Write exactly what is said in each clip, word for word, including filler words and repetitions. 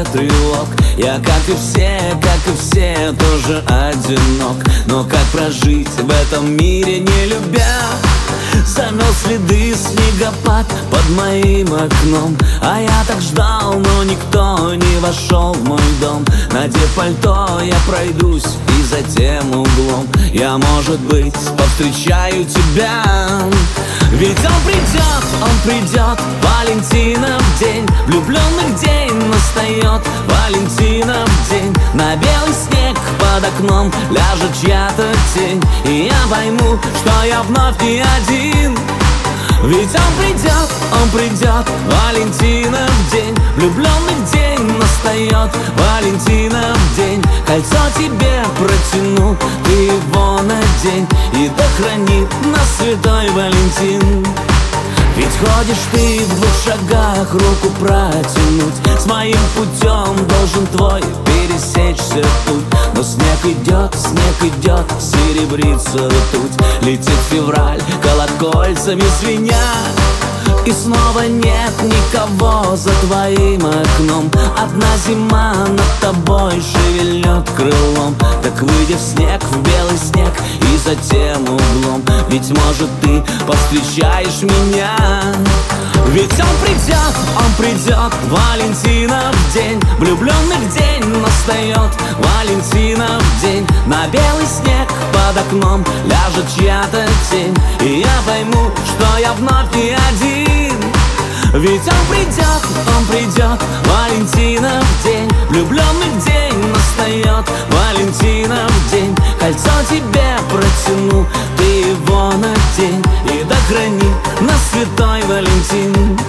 тревог. Я, как и все, как и все, тоже одинок. Но как прожить в этом мире, не любя? Замел следы снегопад под моим окном, а я так ждал, но никто не вошел в мой дом. Надев пальто, я пройдусь и за тем углом я, может быть, повстречаю тебя. Ведь он придет, он придет, Валентинов день. Влюбленных день настает, Валентинов день. На белый снег под окном ляжет чья-то тень, и я пойму, что я вновь не один. Ведь он придет, он придет, Валентинов день. Влюбленных день настает, Валентинов день. Кольцо тебе протяну, ты его надень, и да хранит нас святой Валентин. Ведь ходишь ты в двух шагах, руку протянуть. С моим путем должен твой пересечься путь. Но снег идет, снег идет, серебрится ртуть. Летит февраль, колокольцами звеня, и снова нет никого за твоим окном. Одна зима над тобой шевельнет крылом. Так выйди в снег, в белый снег, и за тем углом, ведь, может, ты повстречаешь меня. Ведь он придет, он придет, Валентинов день. Влюбленных день настает, Валентинов день. На белый снег под окном ляжет чья-то тень, и я пойму, что я вновь не один. Ведь он придет, он придет, Валентинов день. Влюбленных день настает, Валентинов день. Кольцо тебе протяну, ты его надень, и да хранит нас святой Валентин.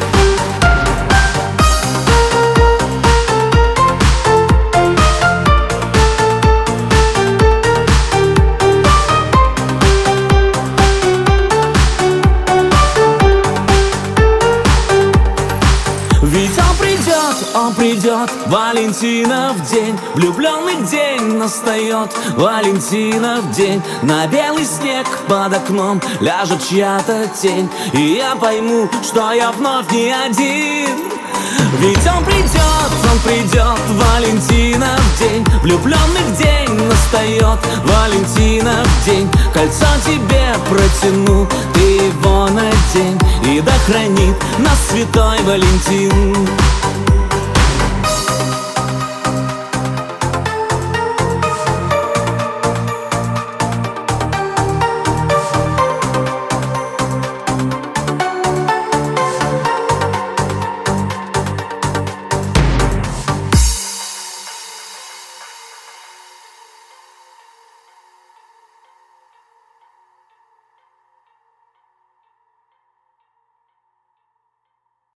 Ведь он придет, он придет, Валентинов день. Влюбленных день настает, Валентинов день. На белый снег под окном ляжет чья-то тень, и я пойму, что я вновь не один. Ведь он придет, он придет, Валентинов день. Влюбленных день настает, Валентинов день. Кольцо тебе протяну, ты его надень, и да хранит нас святой Валентин.